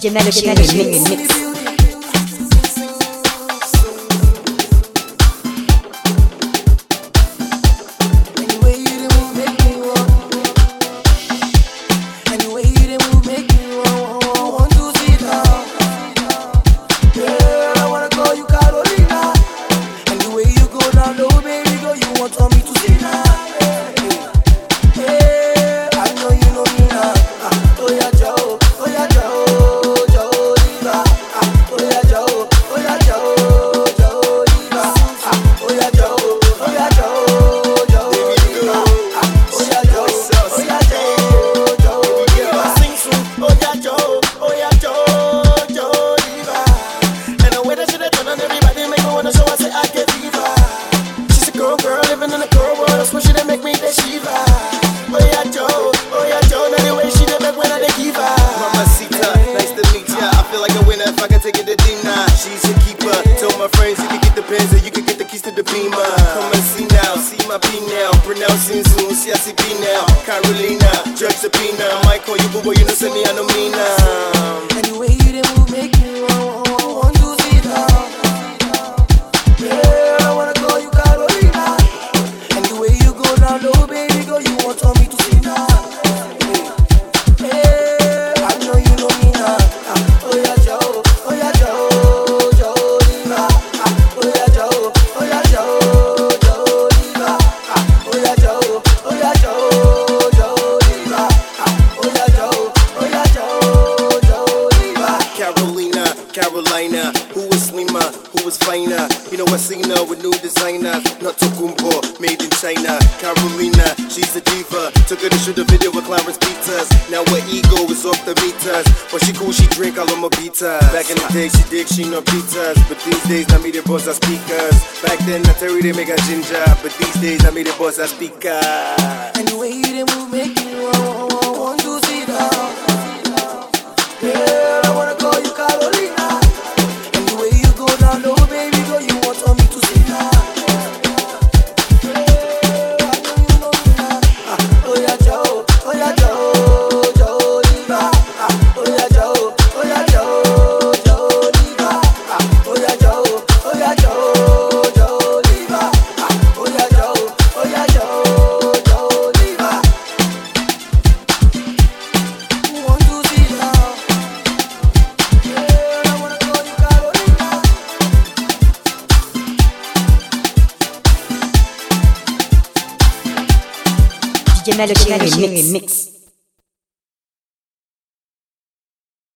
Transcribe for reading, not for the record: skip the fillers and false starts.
DJ Melody Remix. She's a keeper. Tell my friends you can get the Benz or you can get the keys to the Beamer. Come and see now, see my P now. Pronouncing soon, see I see P now. Carolina, Judge Sabina. I might call you boo boy, you know send me I know me now. And the way you did move make me want to see now. Yeah, I wanna call you Carolina. And the way you go down low, baby girl, you want me to see now. Yeah, I know you know me now. Oh yeah, Joe. Oh yeah, Joe. Carolina, who was slimmer, who was finer? You know I seen her with new designers, not Tokumbo, made in China. Carolina, she's a diva. Took her to shoot a video with Clarence Peters. Now her ego is off the meters, but she cool, she drink all of my beaters. Back in the day, she dig, she no pizzas, but these days now me the boss are speakers. Back then I tell you they make a ginger, but these days now me the boss are speakers. And the way you did move make me want to see now. Yeah, I wanna call you Carolina. And the way you go down low, baby girl, you want me to see now. Yeah, I know you know me now. Oh yeah, Joe. Oh yeah, Joe. Joe Diva. Oh yeah, Joe. Oh yeah, Joe. Joe Diva. Oh yeah, Joe. Oh yeah, Joe. Joe Diva. Oh yeah, Joe. Oh yeah, Joe. Joe Diva. Want to see now. DJ Melody Remix.